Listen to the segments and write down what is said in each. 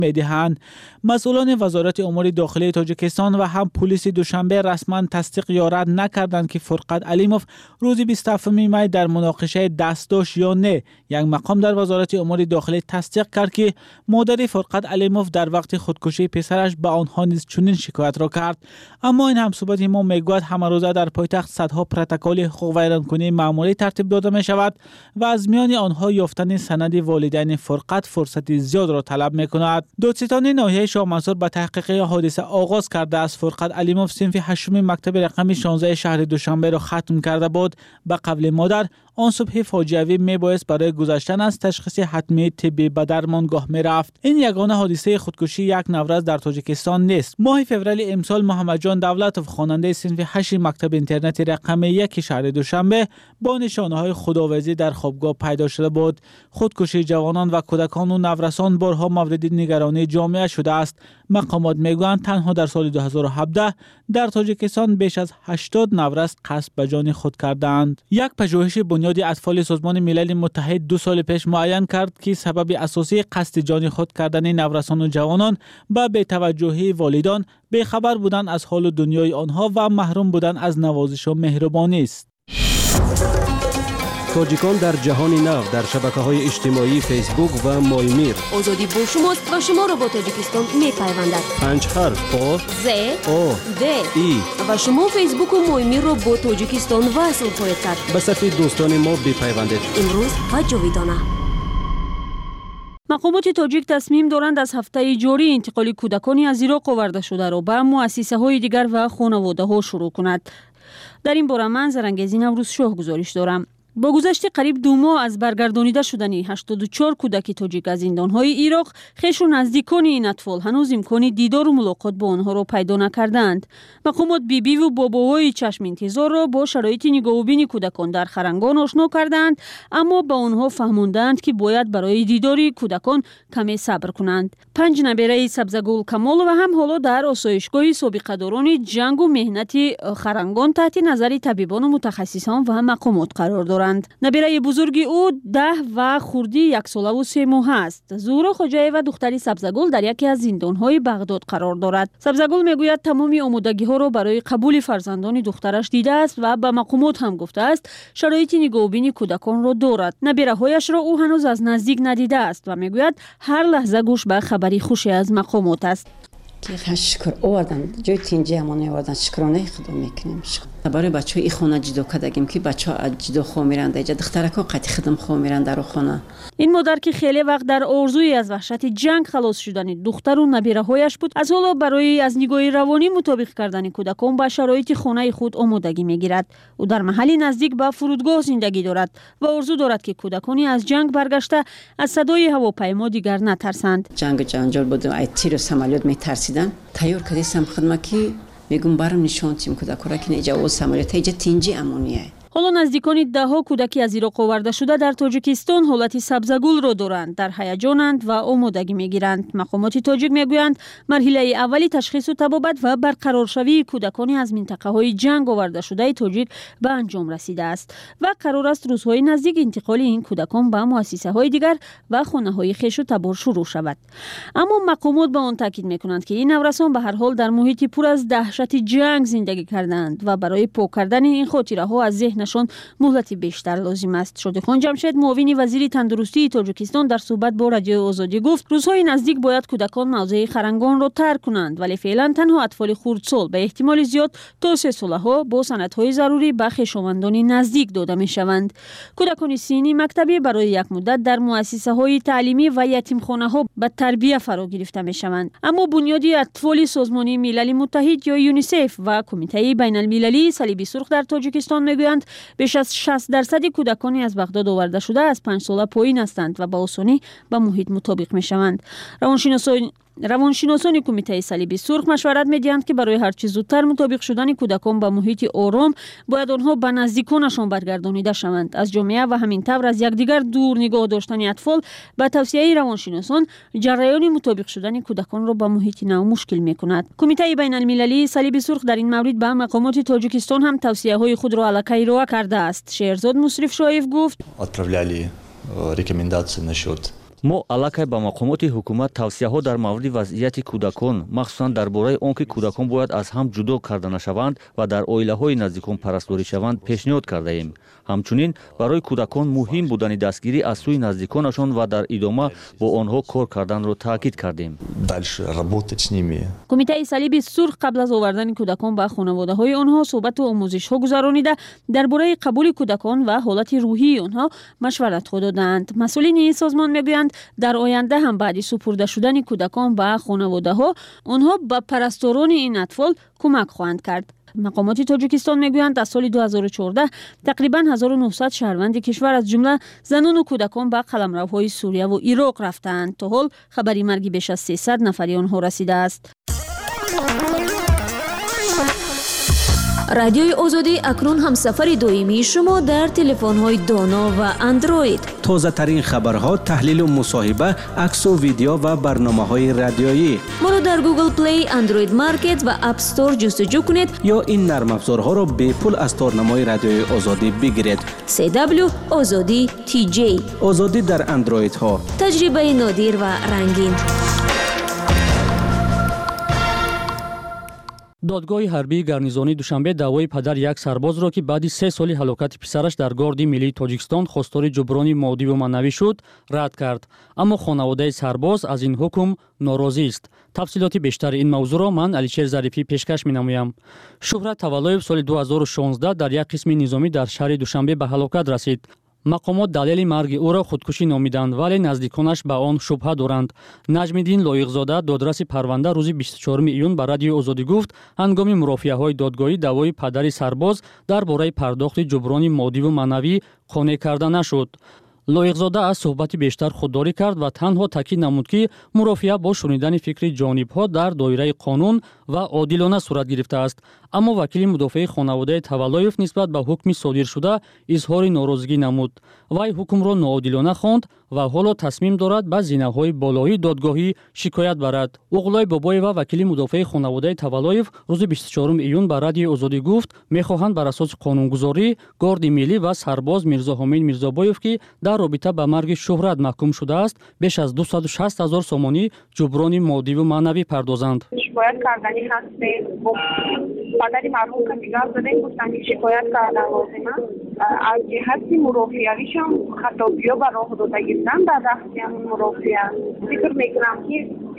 می‌دهند. مسئولان وزارت امور داخلی تاجیکستان و هم پلیس دوشنبه رسما تصدیق یا رد نکردند که فرقت علیموف روز 27 می در مناقشه دست داشت یا نه. یک مقام در وزارت امور داخلی تصدیق کرد که مادر فرقت علیموف در وقت خودکشی پسرش به آنها نیز چنین شکایت را کرد. اما این همصحبت ما میگوید همه روزه در پایتخت صدها پروتکل حقوق ویرانکنی معمولی ترتیب داده می شود و از میان آنها یافتن سند والدین فرقت فرصت زیاد را طلب می کند. دادستان ناحیه شاه منصور به تحقیق حادثه آغاز کرده است. فرقت علیموف صنف 8 مکتب رقم 16 شهر دوشنبه را ختم کرده بود. به قول مادر آن صبح فاجعه‌ای میبایست برای گذشتن از تشخیص حتمی طبی به درمانگاه میرفت. این یگانه حادثه خودکشی یک نوروز در تاجیکستان نیست. ماه فوریه امسال محمد جان دولتوف خواننده صنف 8 مکتب اینترنتی رقم 1 شهر دوشنبه با نشانه‌های خداویسی در خوابگاه پیدا شده بود. خودکشی جوانان و کودکان و نورسان بارها مورد نگرانی جامعه شده است. مقامات میگویند تنها در سال 2017 در تاجیکستان بیش از 80 نورس قصد به جان خود کردند. یک پژوهش بنیاد اطفال سازمان ملل متحد 2 سال پیش معین کرد که سبب اساسی قصد جان خود کردن نورسان و جوانان به بی‌توجهی والدان، بی‌خبر بودن از حال دنیای آنها و محروم بودن از نوازش و مهربانی است. تاجیکان در جهان نو در شبکه‌های اجتماعی فیسبوک و مایمیر. آزادی با شماست و شما را با تاجیکستان می‌پیوندد. 5 حرف پا، ز، او، د ای و شما فیسبوک و مایمیر را با تاجیکستان وصل خواهید کرد. به صفحه دوستان ما بپیوندید. امروز و جاویدانه. مقامات تاجیک تصمیم دارند از هفته جاری انتقال کودکانی از عراق آورده شده را به مؤسسه‌های دیگر و خانواده‌ها شروع کند. در این باره من زرنگزی نوروز شاه گزارش دارم. با گذشت قریب 2 ماه از برگردانیده شدن 84 کودک تاجیک از زندان‌های عراق، خویش و نزدیکان این اطفال هنوز امکان دیدار و ملاقات با آنها را پیدا نکردند. مقامات بیبی و باباهای چشم انتظار را با شرایط نگاه و بین کودکان در خرنگان آشنا کردند، اما با آنها فهماندند که باید برای دیدار کودکان کمی صبر کنند. 5 نبیره سبزگل کمال و هم حالا در آسایشگاه سابقه‌داران جنگ و مهنت خرنگان تحت نظر طبیبان و متخصصان و مقامات قرار دارند. نبیره بزرگ او 10 و خردی 1 ساله و 3 ماه است. زهرا خواجه‌ای و دختری سبزگل در یکی از زندان‌های بغداد قرار دارد. سبزگل میگوید تمام آمادگی‌ها را برای قبول فرزندان دخترش دیده است و به مقامات هم گفته است شرایط نگاهبین کودکان را دارد. نبیره‌هایش را او هنوز از نزدیک ندیده است و میگوید هر لحظه گوش به خبری خوشی از مقامات است. که شکر آوردن جای تینجی همون آوردن شکرانه خدا میکنیم. برای بچه‌ها این خانه جدا کردیم که بچه‌ها جدا خو میرن اینجا دخترکا قطعی خدم خو میرن در خانه. این مادر که خیلی وقت در آرزوی از وحشت جنگ خلاص شدن دختر و نبیره‌هایش بود، از حالا برای از نگاه روانی مطابق کردن کودکان با شرایط خانه خود آمادگی میگیرد. او در محلی نزدیک به فرودگاه زندگی دارد و آرزو دارد که کودکانی از جنگ برگشته از صدای هواپیما دیگر نترسند. جنگ جنجال بود و تیر و سمالیات میترسیدن. تیار کردیم خدمتی میگم برام نشون تیم کودک را که اینجا او سمالیات اینجا تینجی امونیه. حالا نزدیکان 10 کودکی از عراق آورده شده در تاجیکستان حالت سبزگل را دارند، در هیجانند و آمادگی میگیرند. مقامات تاجیک میگویند مرحله اولی تشخیص و طبابت و برقرارشوی کودکانی از منطقه های جنگ آورده شده تاجیک به انجام رسیده است و قرار است روزهای نزدیک انتقال این کودکان به مؤسسه های دیگر و خانه های خویش و تبار شروع شود. اما مقامات به آن تاکید میکنند که این نورسان به هر حال در محیطی پر از دهشت جنگ زندگی کردند و برای پاک کردن این خاطره ها از نشان مهلت بیشتر لازم است. شادیخان جمشید معاون وزیر تندرستی تاجیکستان در صحبت با رادیو آزادی گفت روزهای نزدیک باید کودکان موضع خرنگان را ترک کنند، ولی فعلا تنها اطفال خردسال به احتمال زیاد تا 3 ساله ها با سندهای ضروری به خویشاوندان نزدیک داده می شوند. کودکان سینی مکتبی برای یک مدت در مؤسسه های تعلیمی و یتیمخانه ها به تربیت فرا گرفته می شوند، اما بنیاد اطفال سازمان ملل متحد یا یونیسف و کمیته بین المللی صلیب سرخ در تاجیکستان میگویند بیش از 60% کودکانی از بغداد آورده شده از 5 ساله پایین هستند و به آسانی به محیط مطابق می شوند. روانشناسان کمیته صلیب سرخ مشورت می‌دهند که برای هر چه زودتر مطابق شدن کودکان با محیط آرام باید آنها به نزدیکانشان برگردانیده شوند. از جامعه و همین طور از یکدیگر دور نگاه داشتن اطفال به توصیه روانشناسان جریان مطابق شدن کودکان را با محیط نو مشکل می‌کند. کمیته بین المللی صلیب سرخ در این مورد به مقامات تاجیکستان هم توصیه‌های خود را علیه ارائه کرده است. شهرزاد مصرف شایف گفت: отправляли рекомендации насчет мо аллакай ба мақомоти ҳукумат тавсияҳо дар мавриди вазъияти кӯдакон, махсусан дар бораи он ки кӯдакон бояд аз ҳам ҷудо карда нашаванд ва дар оилаҳои наздикон парастдорӣ шаванд пешниҳод кардаем. ҳамчунин барои кӯдакон муҳим будани дастгирӣ аз сӯи наздиконашон ва дар идома бо онҳо кор карданро таъкид кардем. кумитаи салиби сурх қабл аз овардани кӯдакон ба хонаводаҳои онҳо суҳбату омӯзишҳо гузаронида дар бораи қабули кӯдакон ва ҳолати рӯҳии онҳо машваратҳо доданд. масъулини ин созмон мегӯянд дар оянда ҳам баъди супурда шудани кӯдакон ба хонаводаҳо онҳо ба парасторони ин атфол кӯмак хоҳанд кард. мақомоти тоҷикистон мегӯянд аз соли 2014 тақрибан 1900 шаҳрванди кишвар аз ҷумла занону кӯдакон ба қаламравҳои сурияву ироқ рафтаанд. то ҳол хабари марги беш аз 300 нафари онҳо расидааст. радиои озодӣ акнун ҳамсафари доимии шумо дар телефонҳои доно ва андроид. тозатарин хабарҳо, таҳлилу мусоҳиба, аксу видео ва барномаҳои радиоӣ. моро дар Google Play, Android Market ва App Store ҷустуҷӯ кунед ё ин нармафзорҳоро бепул аз торнамои радиои озодӣ бигиред. CW Озодӣ TJ. озодӣ дар андроидҳо. таҷрибаи нодир ва рангин. додгоҳи ҳарбии гарнизонии Душанбе даъвои падари як сарбозро ки баъди 3 соли ҳалокати писараш дар горди миллии Тоҷикистон хостори ҷуброни моддиву маънавӣ шуд, рад кард. аммо хонаводаи сарбоз аз ин ҳукм норозист. тафсилоти бештари ин мавзӯъро ман Алишер Зарифӣ пешкаш менамоям. Шӯҳрат Таваллоев соли 2016 дар як қисми низомӣ дар шаҳри Душанбе ба ҳалокат расид. мақомот далели марги ӯро худкушӣ номиданд, вале наздиконаш ба он шубҳа доранд. Наҷмиддин Лоиқзода, додраси парванда, рӯзи 24 июн ба Радиои Озодӣ гуфт, ҳангоми мурофиаҳои додгоҳӣ даъвои падари сарбоз дар бораи пардохти ҷуброни моддиву маънавӣ қонеъ карда нашуд. лоиқзода аз суҳбати бештар худдорӣ кард ва танҳо таъкид намуд, ки мурофиа бо шунидани фикри ҷонибҳо дар доираи қонун ва одилона сурат гирифтааст. аммо вакили мудофиаи хонаводаи Таваллоев нисбат ба ҳукми содиршуда изҳори норозигӣ намуд. вай ҳукмро ноодилона хонд ва ҳоло тасмим дорад ба зинаҳои болоии додгоҳӣ шикоят барад. Уғлой Бобоева, вакили мудофиаи хонаводаи Таваллоев, рӯзи 24 июн ба Радиои Озодӣ гуфт, мехоҳанд бар асоси қонунгузорӣ горди миллӣ ва сарбоз Мирзо Ҳомид Мирзобоев, ки дар робита ба марги Шӯҳрат маҳкум шудааст, беш аз 260 000 сомонӣ ҷуброни моддиву маънавӣ пардозанд. шикоят кардани ҳастем. падари марҳум ка дигар задем гуфтанд ки шикоят кардан лозим аст. аз ҷиҳати мурофиавишам хаттобиё ба роҳ дода гирифтан дар дасти ҳамин мурофиа. фикр мекунам ки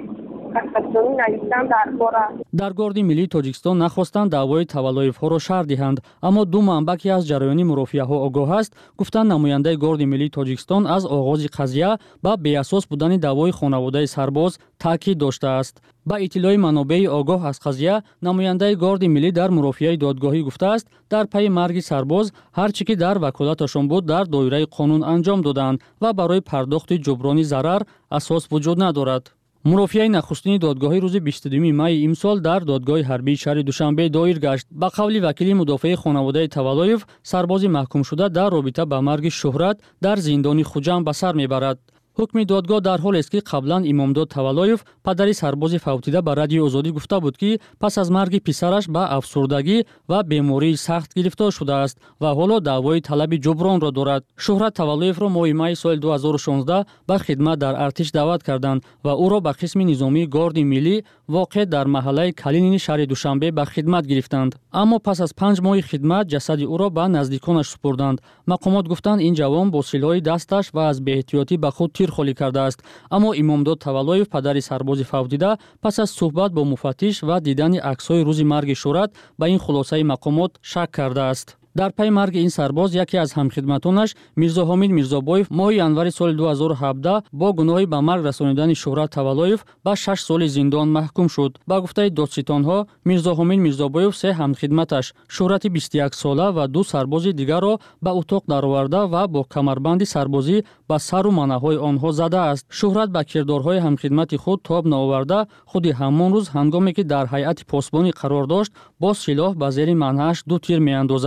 дар горди миллии Тоҷикистон нахостанд даъвои Таваллоевҳоро шарҳ диҳанд, аммо ду манбаъ ки аз ҷараёни мурофиаҳо огоҳ аст, гуфтанд намояндаи горди миллии Тоҷикистон аз оғози қазия ба беасос будани даъвои хонаводаи сарбоз таъкид доштааст. ба иттилои манобеи огоҳ аз қазия, намояндаи горди миллӣ дар мурофиаи додгоҳӣ гуфтааст, дар пайи марги сарбоз ҳар чӣ ки дар ваколаташон буд дар доираи қонун анҷом доданд ва барои пардохти ҷуброни зарар асос вуҷуд надорад. мурофиаи нахустини додгоҳӣ рӯзи 22 майи имсол дар додгоҳи ҳарбии шаҳри Душанбе доир гашт. ба қавли вакили мудофиаи хонаводаи Таваллоев, сарбози маҳкумшуда дар робита ба марги Шӯҳрат дар зиндони Хуҷам ба сар мебарад. ҳукми додгоҳ дар ҳолест ки қаблан Имомдод Таваллоев, падари сарбози Фавтида, ба Радиои Озодӣ гуфта буд, ки пас аз марги писараш ба афсурдагӣ ва бемории сахт гирифтор шудааст ва ҳоло даъвои талаби ҷубронро дорад. Шӯҳрат Таваллоевро моҳи майи соли 2016 ба хидмат дар артиш даъват карданд ва ӯро ба қисми низомии горди миллӣ воқеъ дар маҳаллаи Калинини шаҳри Душанбе ба хидмат гирифтанд. аммо пас аз 5 моҳи хидмат ҷасади ӯро ба наздиконаш супурданд. мақомот гуфтанд, ин ҷавон бо силоҳи дасташ ва аз беэҳтиётӣ ба худ тир холӣ кардааст. аммо Имомдод Таваллоев, падари сарбози Фавтида, пас аз суҳбат бо муфаттиш ва дидани аксҳои рӯзи марги Шӯҳрат ба ин хулосаи мақомот шак кардааст. дар пай марги ин сарбоз, яке аз ҳамхидматонаш, Мирзо Ҳомид Мирзобоев, моҳи январи соли 2017 бо гуноҳи ба марг расонидани Шӯҳрат Таваллоев ба 6 соли зиндон маҳкум шуд. ба гуфтаи додситонҳо, Мирзо Ҳомид Мирзобоев се ҳамхидматаш, Шӯҳрати 21 сола ва ду сарбози дигарро ба утоқ дароварда ва бо камарбанди сарбозӣ ба сару манаҳои онҳо задааст. Шӯҳрат ба кирдорҳои ҳамхидмати худ тоб наоварда, худи ҳамон рӯз ҳангоме ки дар ҳайати посбонӣ қарор дошт, бо силоҳ ба зери манҳааш ду тир меандозад.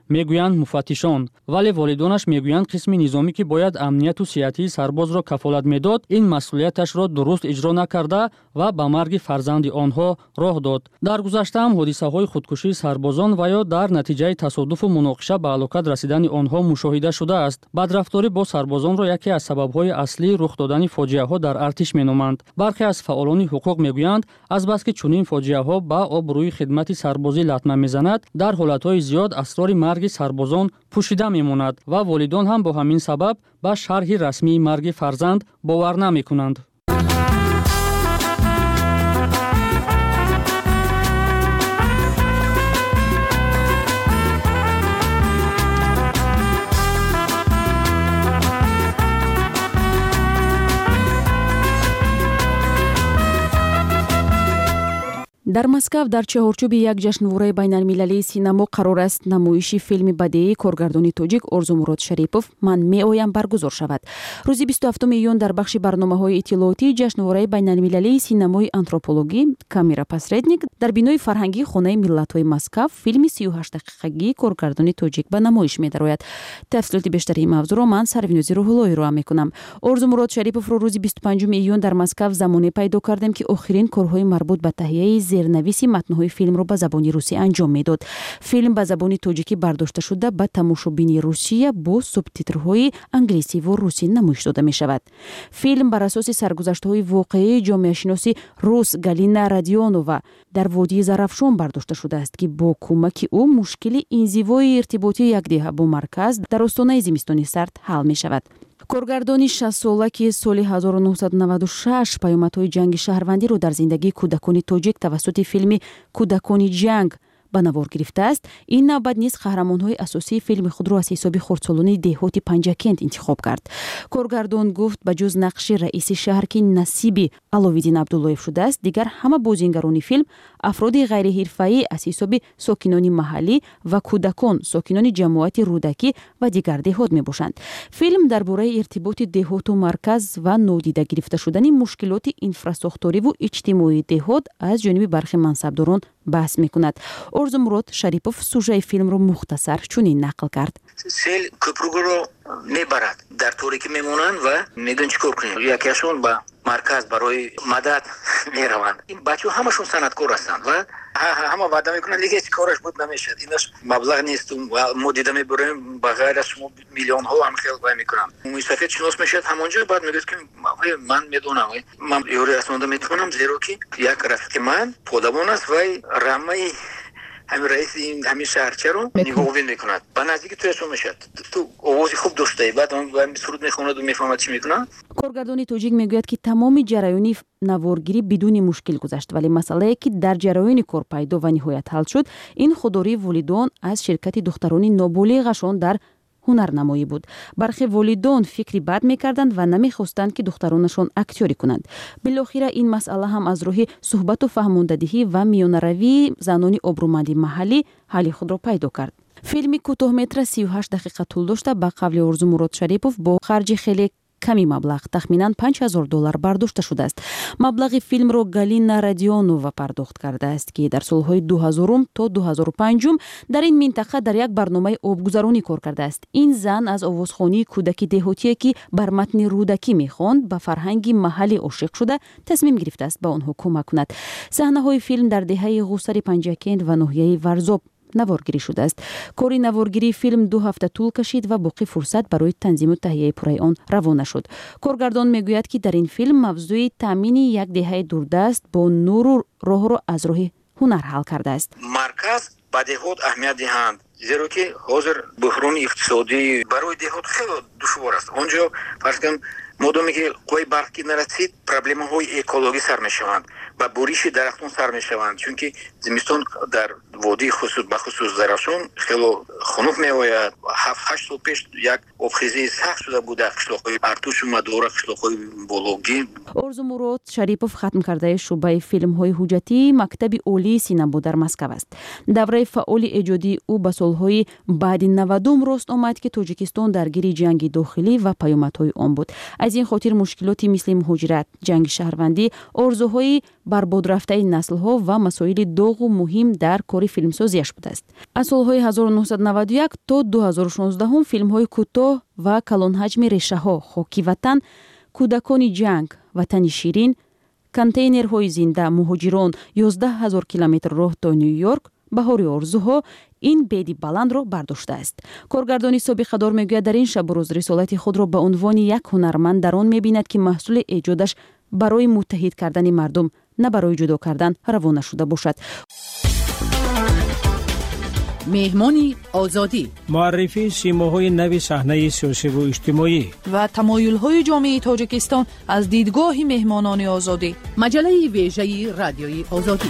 мегӯянд муфаттишон, вале волидонаш мегӯянд қисми низомӣ ки бояд амнияту сиҳатии сарбозро кафолат медод, ин масъулияташро дуруст иҷро накарда ва ба марги фарзанди онҳо роҳ дод. Дар гузашта ҳам ҳодисаҳои худкушии сарбозон ва ё дар натиҷаи тасодуфу муноқиша ба ҳалокат расидани онҳо мушоҳида шудааст. Бадрафторӣ бо сарбозонро яке аз сабабҳои аслии рух додани фоҷиаҳо дар артиш меноманд. Бархе аз фаъолони ҳуқуқ мегӯянд, азбаски чунин фоҷиаҳо ба обрӯи хидмати сарбозӣ латма мезанад, дар ҳолатҳои зиёд асрори марги сарбозон пӯшида мемонад ва волидон ҳам бо ҳамин сабаб ба шарҳи расмии марги фарзанд бовар намекунанд. дар Москав дар чаҳорчӯби як ҷашнвораи байналмилалии синамо қарор аст намоиши филми бадеии коргардони тоҷик Орзумурод Шарипов «Ман меоям» баргузор шавад. Рӯзи 27 июн дар бахши барномаҳои иттилоотии ҷашнвораи байналмилалии синамои антропологӣ «Камера посредник» дар бинои фарҳангии Хонаи миллатҳои Москав филми 38 дақиқагии коргардони тоҷик ба намоиш медарояд. Тафсилоти бештари ин мавзӯъро ман Сарвинози Рӯҳуллоҳӣ роа мекунам. Орзумурод Шариповро рӯзи 25 июн дар Москав замоне пайдо кардем, ки охирин корҳои марбут ба таҳияи зернависи матнҳои филмро ба забони русӣ анҷом медод. Филм ба забони тоҷикӣ бардошта шуда ба тамошобини Русия бо субтитрҳои англисиву русӣ намоиш дода мешавад. Филм бар асоси саргузаштаҳои воқеии ҷомеашиноси рус Галина Родионова дар водии Зарафшон бардошта шудааст, ки бо кӯмаки ӯ мушкили инзивои иртиботи якдиҳа бо марказ дар остонаи зимистони сард ҳал мешавад. Коргардони 60-сола, ки соли 1996 паёмадҳои ҷанги шаҳрвандиро дар зиндагии кӯдакони тоҷик тавассути филми «Кӯдакони ҷанг» ба навор гирифтааст, ин навбат низ қаҳрамонҳои асосии филми худро аз ҳисоби хурдсолони деҳоти Панҷакент интихоб кард. Коргардон гуфт ба ҷуз нақши раиси шаҳр, ки насиби Аловиддин Абдуллоев шудааст, дигар ҳама бозингарони филм афроди ғайриҳирфаӣ аз ҳисоби сокинони маҳаллӣ ва кӯдакон, сокинони ҷамоати рӯдакӣ ва дигар деҳот мебошанд. Филм дар бораи иртиботи деҳоту марказ ва нодида гирифта шудани мушкилоти инфрасохториву иҷтимоии деҳот аз ҷониби бархи мансабдорон баҳс мекунад. Орзумурод Шарипов сужаи филмро мухтасар чунин нақл кард. Сел кӯпрукро мебарад, дар торикӣ мемонанд ва медон чӣ кор кунем. Якашон ба марказ барои мадад мераванд. Ин бачаҳо ҳамашон санъаткор ҳастанд ва ҳама ваъда мекунанд, леkin ҳеҷ кораш буд намешад. Инаш маблағ нест, мо дида мебурем ба ғайр аз шумо миллионҳо ҳам хел вай мекунам. Умуи сафед шинос мешад ҳамонҷо, баъд мегӯяд ки ман медонам, ман ёрӣ расонда метавонам, зеро ки як рафиқи ман подабон аст, вай рамаи ҳамин раиси ҳамин шаҳрчаро нигоҳубин мекунад. Ба наздики туяшон мешад. Ту овози хуб доштаи, баъд суруд мехонаду мефаҳмад чӣ мекунад. Коргардони тоҷик мегӯяд, ки тамоми ҷараёни наворгирӣ бидуни мушкил гузашт, вале масъалае, ки дар ҷараёни кор пайдо ва ниҳоят ҳал шуд, ин худдории волидон аз ширкати духтарони ноболиғашон дар ҳунарнамоӣ буд. Бархе волидон фикри бад мекарданд ва намехостанд, ки духтаронашон актёрӣ кунанд. Билохира ин масъала ҳам аз роҳи суҳбату фаҳмондадиҳӣ ва миёнаравии занони обрӯманди маҳаллӣ ҳалли худро пайдо кард. Филми кӯтоҳметра 38 дақиқа тӯл дошта, ба қавли Орзумурод Шарипов бо харҷи хеле ками маблағ, тахминан $5000 бардошта шудааст. Маблағи филмро Галина Родионова пардохт кардааст, ки дар солҳои 2000 то 2005 дар ин минтақа дар як барномаи обгузаронӣ кор кардааст. Ин зан аз овозхонии кӯдаки деҳотие, ки бар матни рӯдакӣ мехонд, ба фарҳанги маҳаллӣ ошиқ шуда тасмим гирифтааст ба онҳо кӯмак кунад. Саҳнаҳои филм дар деҳаи ғусари Панҷакент ва ноҳияи Варзоб наворгирӣ шудааст. Кори наворгирии филм 2 ҳафта тӯл кашид ва боқӣ фурсат барои танзиму таҳияи пурраи он равона шуд. Коргардон мегӯяд, ки дар ин филм мавзӯи таъмини як деҳаи дурдаст бо нуру роҳро аз роҳи ҳунар ҳал кардааст. Марказ ба деҳот аҳамият диҳанд, зеро ки ҳозир буҳрони иқтисодӣ барои деҳот хеле душвор аст. онҷо фарз кунем модоме ки қувваи барқ ки нарасид, проблемаҳои экологӣ сар мешаванд, ба буриши дарахтон сар мешаванд, чунки зимистон дар водии бахусус Зарафшон хеле хунук меояд. 7-8 сол пеш як обхезии сахт шуда буда қишлоқҳои Артушу Мадора, қишлоқҳои Бологӣ. Орзумурод Шарипов хатм кардаи шуъбаи филмҳои ҳуҷҷатии Мактаби олии синамо дар Москав аст. Давраи фаъоли эҷодии ӯ ба солҳои баъди 90 рост омад, ки Тоҷикистон даргири ҷанги дохилӣ ва паёмадҳои он буд. аз ин хотир мушкилоти мисли муҳоҷират, ҷанги шаҳрвандӣ, орзуҳои барбодрафтаи наслҳо ва масоили доғу муҳим дар кори филмсозиаш будааст. Аз солҳои 1991 то 2016 филмҳои кӯтоҳ ва калонҳаҷми решаҳо, Хоки ватан, Кӯдакони ҷанг, Ватани ширин, Контейнерҳои зинда, Муҳоҷирон, 11,000 километр роҳ то Нью-Йорк, Баҳори орзуҳо ин беди баландро бардоштааст. Коргардони собиқадор мегӯяд, дар ин шабу рӯз рисолати худро ба унвони як ҳунарманд дар он мебинад, ки маҳсули эҷодаш барои муттаҳид кардани мардум, на барои ҷудо кардан равона шуда бошад. меҳмони озодӣ, муаррифии симоҳои нави саҳнаи сиёсиву иҷтимоӣ ва тамоюлҳои ҷомеаи тоҷикистон аз дидгоҳи меҳмонони озодӣ. маҷалаи вежаи радиои озодӣ.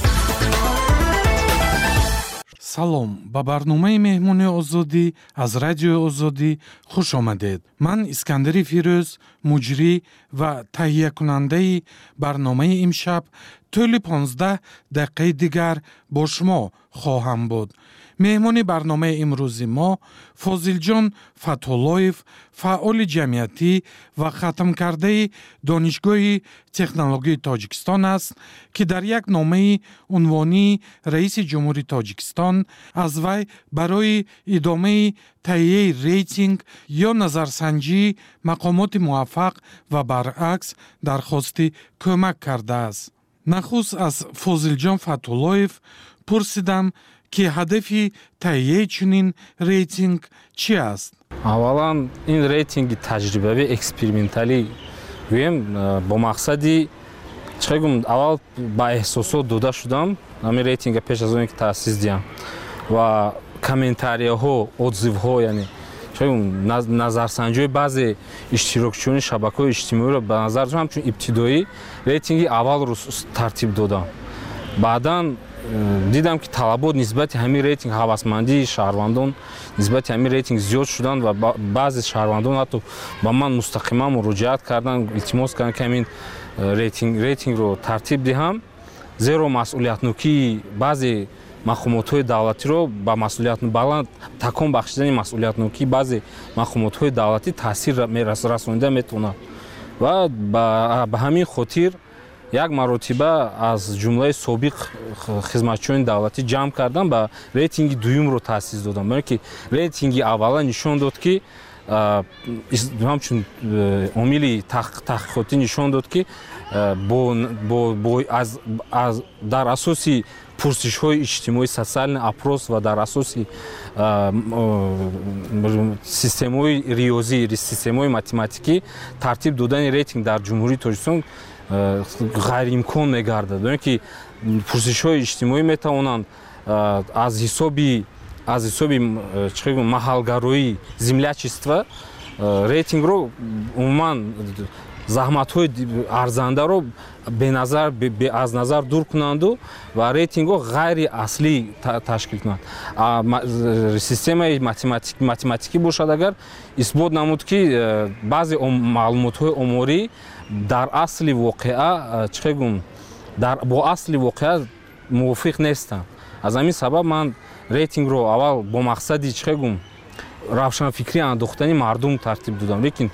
салом, ба барномаи меҳмони озодӣ аз радиои озодӣ хуш омадед. ман Искандари Фирӯз, муҷрӣ ва таҳиякунандаи барномаи имшаб тӯли 15 дақиқаи дигар бо шумо хоҳам буд. меҳмони барномаи имрӯзи мо Фозилҷон Фатҳуллоев, фаъоли ҷамъиятӣ ва хатмкардаи Донишгоҳи технологияи Тоҷикистон аст, ки дар як номаи унвонии раиси ҷумҳури Тоҷикистон аз вай барои идомаи таҳияи рейтинг ё назарсанҷии мақомоти муваффақ ва баръакс дархости кӯмак кардааст. нахуст аз Фозилҷон Фатҳуллоев пурсидам, ки ҳадафи таҳияи чунин рейтинг чӣ аст? аввалан ин рейтинги таҷрибавӣ эксперименталӣ гӯем бо мақсади чӣ гум аввал ба эҳсосот дода шудам ҳамин рейтинга пеш аз оне ки таъсис диҳам ва комментарияҳо, отзивҳо, яъне чӣ гум назарсанҷиҳои баъзе иштирокчиёни шабакаҳои иҷтимоиро ба назар доштам. ҳамчун ибтидоӣ рейтинги аввалро тартиб додам. баъдан дидам, ки талабот нисбати ҳамин рейтинг, ҳавасмандии шаҳрвандон нисбати ҳамин рейтинг зиёд шуданд ва баъзе шаҳрвандон ҳатто ба ман мустақиман муроҷиат карданд, илтимос карданд, ки ҳамин рейтингро тартиб диҳам, зеро масъулиятнокии баъзе мақомотҳои давлатиро ба масъулиятно баланд такон бахшидани масъулиятнокии баъзе мақомотҳои давлатӣ таъсир расонида метавонад ва ба ҳамин хотир як маротиба аз ҷумлаи собиқ хизматчиёни давлатӣ ҷамъ кардам, ба рейтинги дуюмро таъсис додам. барои ки рейтинги аввала нишон дод, ки ҳамчун омили таҳқиқотӣ нишон дод, ки дар асоси пурсишҳои иҷтимоӣ, социални апрос ва дар асоси системаҳои риёзӣ, системаҳои математикӣ тартиб додани рейтинг дар ҷумҳурии Тоҷикистон ғайриимкон мегардад. барои ки пурсишҳои иҷтимоӣ метавонанд аз ҳисоби маҳалгароӣ, землячества рейтингро умуман заҳматҳои арзандаро аз назар дур кунанду ва рейтингҳо ғайри аслӣ ташкил кунанд. системаи математикӣ бошад, агар исбот намуд, ки баъзе маълумотҳои оморӣ дар асли воқеа бо асли воқеа мувофиқ нестанд. аз ҳамин сабаб ман рейтингро аввал бо мақсади равшанфикрӣ андохтани мардум тартиб додам, лекин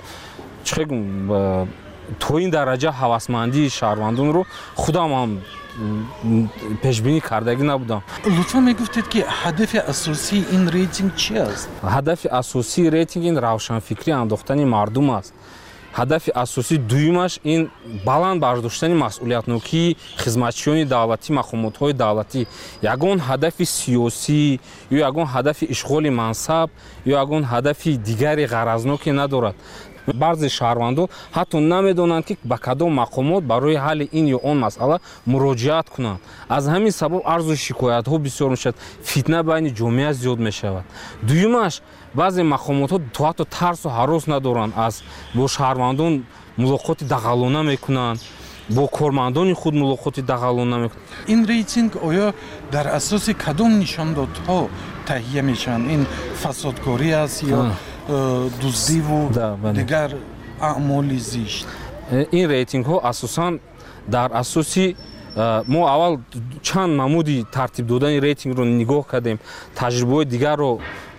то ин дараҷа ҳавасмандии шаҳрвандонро худам ҳам пешбинӣ кардагӣ набудам. лутфан мегуфтед, ки ҳадафи асосии ин рейтинг чӣ аст? ҳадафи асосии рейтинг ин равшанфикрӣ андохтани мардум аст. ҳадафи асосии дуюмаш ин баланд бардоштани масъулиятнокии хизматчиёни давлатӣ, мақомотҳои давлатӣ. ягон ҳадафи сиёсӣ ё ягон ҳадафи ишғоли мансаб ё ягон ҳадафи дигари ғаразноке надорад. баъзе шаҳрвандон ҳатто намедонанд, ки ба кадом мақомот барои ҳалли ин ё он масъала муроҷиат кунанд. аз ҳамин сабаб арзу шикоятҳо бисёр мешавад, фитна байни ҷомеа зиёд мешавад. дуюмаш, баъзе мақомотҳо то ҳатто тарсу ҳарос надоранд, аз бо шаҳрвандон мулоқоти дағалона мекунанд, бо кормандони худ мулоқоти дағалона мекунанд. ин рейтинг оё дар асоси кадом нишондодҳо таҳия мешаванд? ин фасодкорӣ аст ё дуздиву дигар аъмоли зишт? ин рейтингҳо асосан дар асоси мо аввал чанд намуди тартиб додани рейтингро нигоҳ кардем, таҷрибаҳои дигарро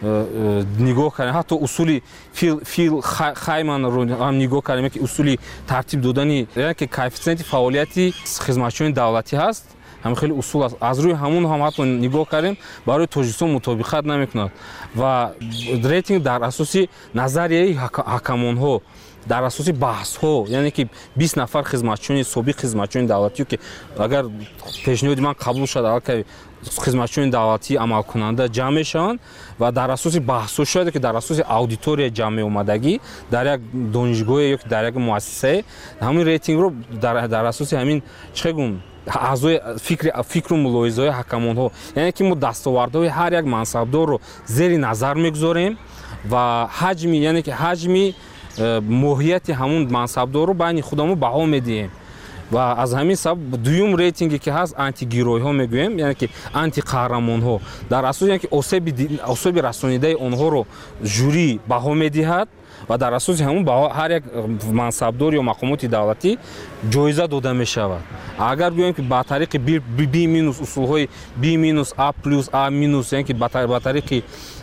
нигоҳ кардем, ҳатто усули фил хайманро ҳам нигоҳ кардем ки усули тартиб додани яке коэффициенти фаъолияти хизматчиёни давлатӣ ҳаст. ҳамин хеле усул аст. Аз рӯи ҳамон ҳам ҳатто нигоҳ кардем, барои Тоҷикистон мутобиқат намекунад ва рейтинг дар асоси назарияи ҳакамонҳо, дар асоси баҳсҳо, яъне ки 20 нафар хизматчиёни собиқ хизматчиёни давлатӣ ки агар пешниҳоди ман қабул шуд аллакай хизматчиёни давлатӣ амалкунанда ҷамъ мешаванд ва дар асоси баҳсҳо шояд ки дар асоси аудитория ҷамъ меомадагӣ дар як донишгоҳе ё ки дар як муассисае ҳамин рейтингро дар асоси ҳамин чӣ гум аъзои фикру мулоҳизаҳои ҳакамонҳо, яъне ки мо дастовардҳои ҳар як мансабдорро зери назар мегузорем ва ҳаҷми, яъне ки ҳаҷми моҳияти ҳамун мансабдорро байни худамон баҳо медиҳем. ва аз ҳамин сабаб дуюм рейтинге ки ҳаст антигироиҳо мегӯем, яъне ки антиқаҳрамонҳо, дар асоси яъне ки особи расонидаи онҳоро жюри баҳо медиҳад ва дар асоси ҳамун баҳо ҳар як мансабдор ё мақомоти давлатӣ ҷоиза дода мешавад. Агар гӯем ки ба тариқи B- усулҳои B- A+, A-, яъне ки ба тариқи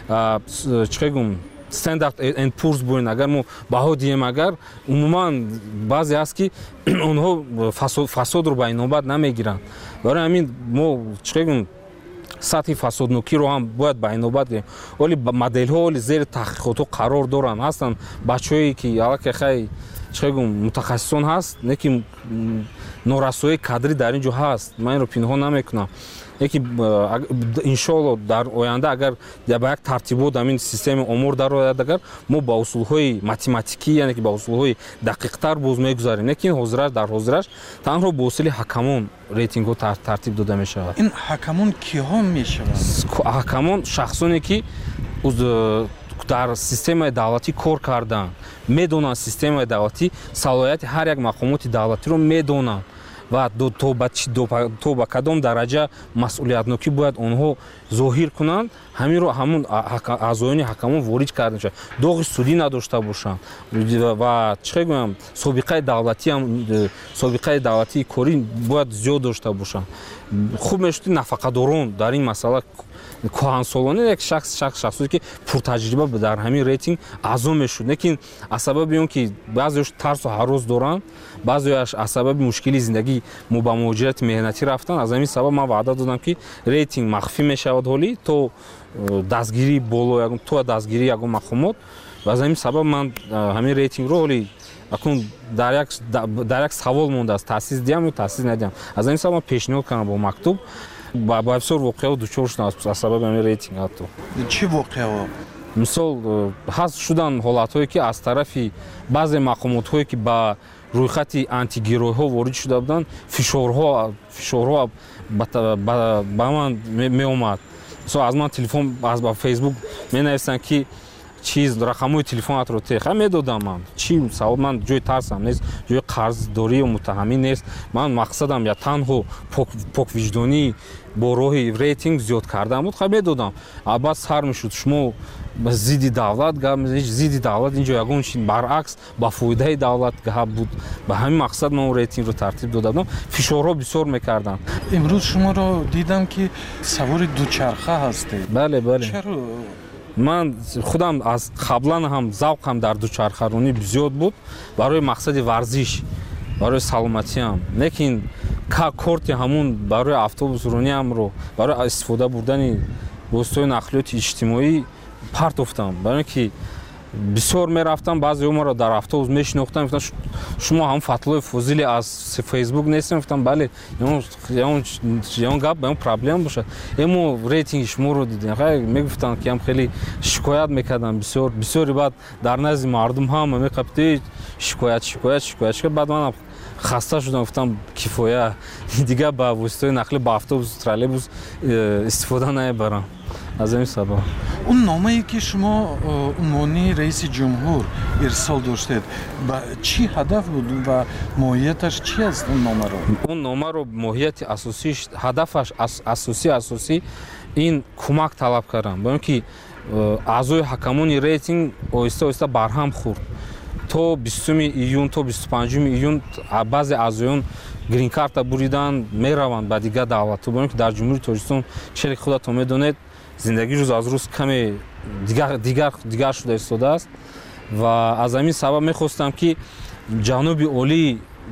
чӣ гум Standard and Poor's бӯен агар мо баҳо диҳем, агар умуман баъзе аст ки онҳо фасодро ба инобат намегиранд. Барои ҳамин мо чӣ гум сатҳи фасоднокиро ҳам бояд ба инобат гирем. Оли моделҳо оли зери таҳқиқотҳо қарор доранд. Ҳастанд бачаҳое ки аллакай хай чӣ гум мутахассисон ҳаст, не ки норасоии кадрӣ дар ин ҷо ҳаст. Ман инро пинҳон намекунам. Яки иншоалло дар оянда агар ба як тартибот ҳамин системаи омор дарояд, агар мо ба усулҳои математикӣ, яъне ки ба усулҳои дақиқтар боз мегузарем, не ки дар ҳозираш танҳо бо усули ҳакамон рейтингҳо тартиб дода мешавад. ин ҳакамон киҳо мешаванд? ҳакамон шахсоне ки дар системаи давлатӣ кор кардаанд, медонанд системаи давлатӣ салоҳияти ҳар як мақомоти давлатиро медонанд ва то ба кадом дараҷа масъулиятнокӣ бояд онҳо зоҳир кунанд, ҳаминро ҳамун аъзоёни ҳакамон ворид карда мешавад. доғи судӣ надошта бошанд ва чӣ гӯям собиқаи давлатии корӣ бояд зиёд дошта бошанд. хуб мешуд нафақадорон дар ин масъала кӯҳансолона як шахсоне ки пуртаҷриба дар ҳамин рейтинг аъзо мешуд, лекин аз сабаби он ки баъзеош тарсу ҳарос доранд, баъзеош аз сабаби мушкили зиндагӣ мо ба муҳоҷирати меҳнатӣ рафтанд, аз ҳамин сабаб ман ваъда додам ки рейтинг махфӣ мешавад ҳолӣ то дастгирии боло, то дастгирии ягон мақомот. ва аз ҳамин сабаб ман ҳамин рейтингро ҳолӣ акун дар як савол мондааст, таъсис диҳам ё таъсис надиҳам. аз ҳамин сабаб ман пешниҳод кардам бо мактуб ба бисёр воқеаҳо дучор шудам аз сабаби ҳамин рейтинг. ҳатто чӣ воқеаҳо? мисол ҳаст шуданд ҳолатҳое ки аз тарафи баъзе мақомотҳое ки ба рӯйхати антигироиҳо ворид шуда буданд, фишорҳо ба ман меомад. мисол аз ман телефон ба фейсбук менависанд ки чиз рақамҳои телефонатро теха медодам. Ман чӣ савол, ман ҷои тарсам нест, ҷои қарздорӣ ё муттаҳамӣ нест. Ман мақсадам я танҳо поквиҷдонӣ бо роҳи рейтинг зиёд кардан буд, медодам. Албат сар мешуд шумо зидди давлат гап мезанед, зидди давлат инҷо ягон чи баръакс ба фоидаи давлат гап буд. ба ҳамин мақсад ман рейтингро тартиб дода будам. фишорҳо бисёр мекарданд. имрӯз шуморо дидам ки савори дучарха ҳастед. бале чаро? ман худам аз қаблан ҳам завқам дар дучархаронӣ зиёд буд барои мақсади варзиш, барои саломатиам, лекин корти ҳамун барои автобусрониамро барои истифода бурдани воситаҳои нақлиёти иҷтимоӣ партофтам. барои ки бисёр мерафтам, баъзеҳо маро дар автобус мешинохтанд, гуфтанд шумо ҳам Фатлои Фозили аз фейсбук нестем? Гуфтам бале, ягон гап, ягон проблема бошад. Мо рейтинги шуморо дидем. Мегуфтанд ки ҳам хеле шикоят мекардам, бисёри баъд дар назди мардум ҳам меқапти шикоят. Баъд манам хаста шудам, гуфтам кифоя, дигар ба воситаҳои нақлӣ ба автобус, троллейбус истифода намебарам. аз ҳамин сабаб он номае ки шумо унвони раиси ҷумҳур ирсол доштед, ба чӣ ҳадаф буд ва моҳияташ чӣ аст он номаро? он номаро моҳияти асосиш, ҳадафаш асосӣ ин кӯмак талаб кардам, бо ин ки аъзои ҳакамони рейтинг оҳиста барҳам хӯрд. то 20 июн то 25 июн баъзе аъзоён грин-карта буриданд, мераванд ба дигар давлатҳо, бо ин ки дар ҷумҳури Тоҷикистон чели худатон медонед, зиндагӣ рӯз аз рӯз каме дигар шуда истодааст ва аз ҳамин сабаб мехостам ки ҷаноби олӣ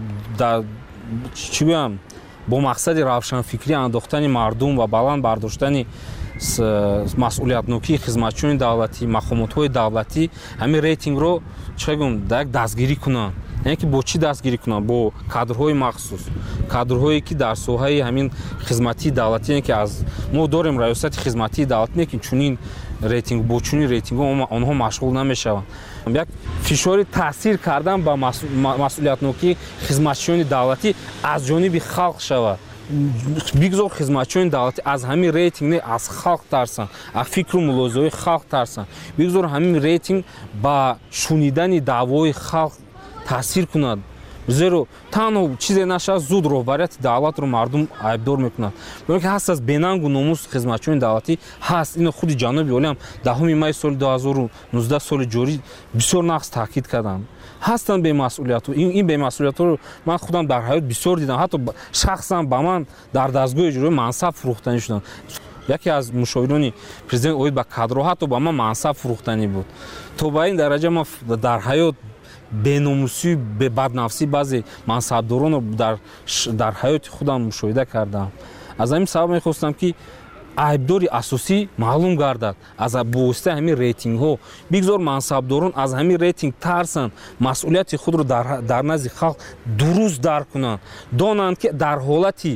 чӣ гӯям бо мақсади равшанфикрӣ андохтани мардум ва баланд бардоштани масъулиятнокии хизматчиёни давлатӣ мақомотҳои давлатӣ ҳамин рейтингро чӣ гӯям дастгирӣ кунанд. яъне ки бо чӣ дастгирӣ кунанд? Бо кадрҳои махсус, кадрҳое ки дар соҳаи ҳамин хизматии давлатӣ, яъне ки аз мо дорем раёсати хизматии давлатӣ, не ки чунин рейтинг бо чунин рейтингҳо онҳо машғул намешаванд. як фишори таъсир кардан ба масъулиятнокии хизматчиёни давлатӣ аз ҷониби халқ шавад. бигзор хизматчиёни давлатӣ аз ҳамин рейтинг не аз халқ тарсанд, аз фикру мулозаҳои халқ тарсанд. бигзор ҳамин рейтинг ба шунидани даъвои халқ таъсир кунад. зеро танҳо чизе нашавад зуд роҳбарияти давлатро мардум айбдор мекунад. биноки ҳаст аз бенангу номус хизматчиёни давлатӣ ҳаст. ино худи ҷаноби олиам 10 майи соли 2019 соли ҷорӣ бисёр нақс таъкид карданд. ҳастанд бемасъулиятҳо. ин бемасъулиятҳоро ман худам дар ҳаёт бисёр дидам. ҳатто шахсан ба ман дар дастгоҳи иҷроӣ мансаб фурӯхтанӣ шуданд. яке аз мушовирони президент оид ба кадро ҳатто ба ман мансаб фурӯхтанӣ буд. то ба ин дараҷа ман дар ҳаёт беномусӣ баднафсӣ баъзе мансабдоронро дар ҳаёти худам мушоҳида кардам. аз ҳамин сабаб мехостам ки айбдори асосӣ маълум гардад аз бовоситаи ҳамин рейтингҳо. бигзор мансабдорон аз ҳамин рейтинг тарсанд, масъулияти худро дар назди халқ дуруст дарк кунанд, донанд ки дар ҳолати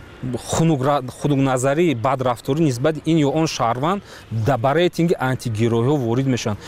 хунукназарӣ бадрафторӣ нисбати ин ё он шаҳрванд ба рейтинги антигироиҳо ворид мешаванд.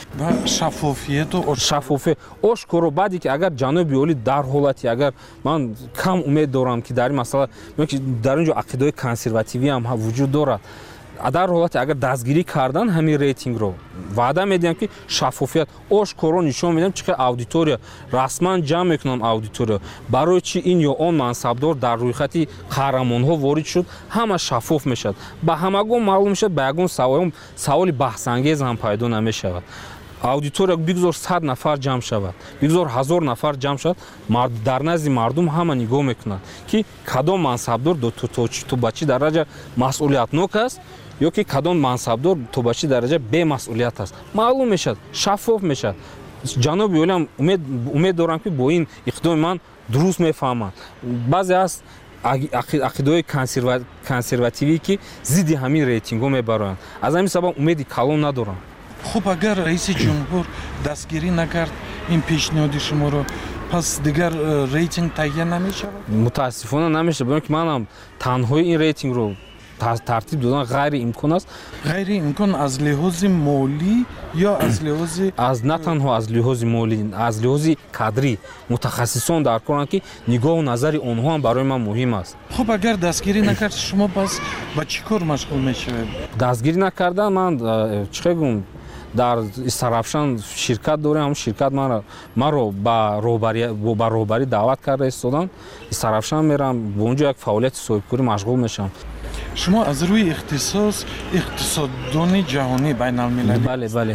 шаффофият ошкоро баъде ки агар ҷаноби олӣ дар ҳолати агар ман кам умед дорам ки дар ин масъала дар ин ҷо ақидаҳои консервативӣ ҳам вуҷуд дорад. дар ҳолате агар дастгирӣ кардан ҳамин рейтингро ваъда медиҳам ки шаффофият ошкоро нишон медиҳам чӣ қадр аудитория расман ҷамъ мекунам аудитория барои чӣ ин ё он мансабдор дар рӯйхати қаҳрамонҳо ворид шуд ҳама шаффоф мешавад. ба ҳамагон маълум мешавад, ба ягон саволи баҳсангез ҳам пайдо намешавад. аудитория бигзор 100 нафар ҷамъ шавад, бигзор 1000 нафар ҷамъ шавад, дар назди мардум ҳама нигоҳ мекунад ки кадом мансабдор то ба чӣ дараҷа масъулиятнок аст ё ки кадом мансабдор то ба чӣ дараҷа бемасъулият аст. маълум мешавад, шаффоф мешавад. ҷаноби олиам умед дорам ки бо ин иқдоми ман дуруст мефаҳманд. баъзе аст ақидаҳои консервативӣ ки зидди ҳамин рейтингҳо мебароянд. аз ҳамин сабаб умеди калон надорам. хуб агар раиси ҷумҳур дастгирӣ накард ин пешниҳоди шуморо, пас дигар рейтинг таҳия намешавад? мутаассифона намешавад, биноки манам танҳои ин рейтингро тартиб додан ғайриимкон аст. ғайриимкон аз лиҳози молӣ ё аз лиҳози на танҳо аз лиҳози молӣ, аз лиҳози кадрӣ мутахассисон дар коранд ки нигоҳу назари онҳо ҳам барои ман муҳим аст. хуб агар дастгирӣ накард шумо пас ба чӣ кор машғул мешавед? дастгирӣ накардан ман чӣ гум дар Истарафшан ширкат дорем. ҳамн ширкат маро ба роҳбарӣ даъват карда истодан. Истарафшан мерам, бо он ҷо як фаъолияти соҳибкорӣ машғул мешавам. шумо аз рӯи ихтисос иқтисоддони ҷаҳонӣ байналмилалӣ. бале.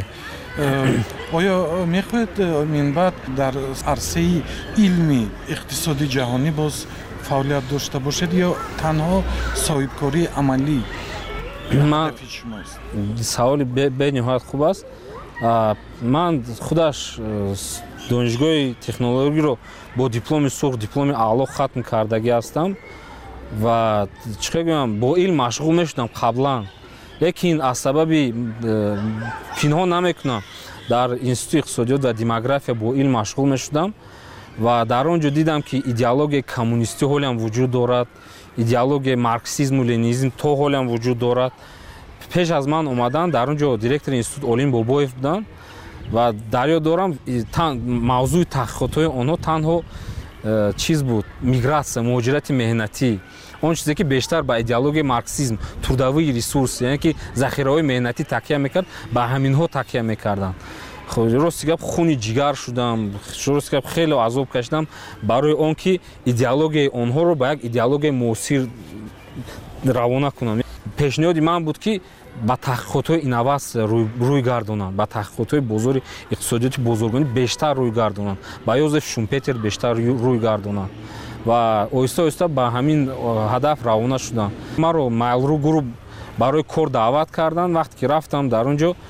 оё мехоҳед минбаъд дар арсаи илми иқтисоди ҷаҳонӣ боз фаъолият дошта бошед ё танҳо соҳибкории амалӣ ҳадафи шумост? саволи бениҳоят хуб аст. ман худаш донишгоҳи технологиро бо дипломи сурх, дипломи аъло хатм кардагӣ ҳастам ва чӣ гӯям бо илм машғул мешудам қаблан, лекин аз сабаби пинҳон намекунам дар институти иқтисодиёт ва демография бо илм машғул мешудам ва дар он ҷо дидам ки идеологияи коммунистӣ ҳолиам вуҷуд дорад, идеологияи марксизму ленинизм то ҳолиам вуҷуд дорад. пеш аз ман омадан дар он ҷо директори институт Олим Бобоев буданд ва дар ёд дорам мавзӯи таҳқиқотҳои онҳо танҳо чиз буд, мигратсия, муҳоҷирати меҳнатӣ, он чизе ки бештар ба идеологияи марксизм, трудовии ресурс, яъне ки захираҳои меҳнатӣ такя мекард, ба ҳаминҳо такя мекарданд. рости гап хуни ҷигар шудам, рости гап хеле азоб кашидам барои он ки идеологияи онҳоро ба як идеологияи муосир равона кунам. пешниҳоди ман буд ки ба таҳқиқотҳои инноватсия рӯй гардонанд, ба таҳқиқотҳои бозори иқтисодиёти бозоргонӣ бештар рӯй гардонанд, ба Йозеф Шумпетер бештар рӯй гардонанд ва оҳиста ба ҳамин ҳадаф равона шудам. маро Mail.ru гурӯҳ барои кор даъват карданд. вақте ки рафтам дар он ҷо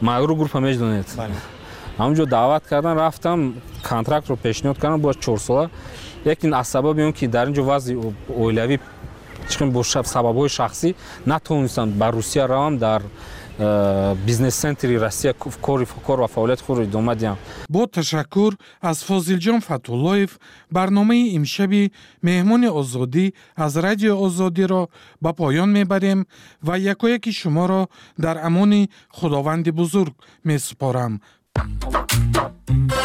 магру группа меjdонед ҳамонҷо даъват кардан рафтам контрактро пешниҳод кардам бо 4 сола лекин аз сабаби он ки дар инҷо вазъи оилавӣ чиқим бо сабабҳои шахсӣ натавонистам ба русия равам дар бизнес центри россия кор ва фаъолияти худро идома диҳам. бо ташаккур аз Фозилҷон Фатуллоев барномаи имшаби меҳмони озодӣ аз радиои озодиро ба поён мебарем ва якояки шуморо дар амони худованди бузург месупорам.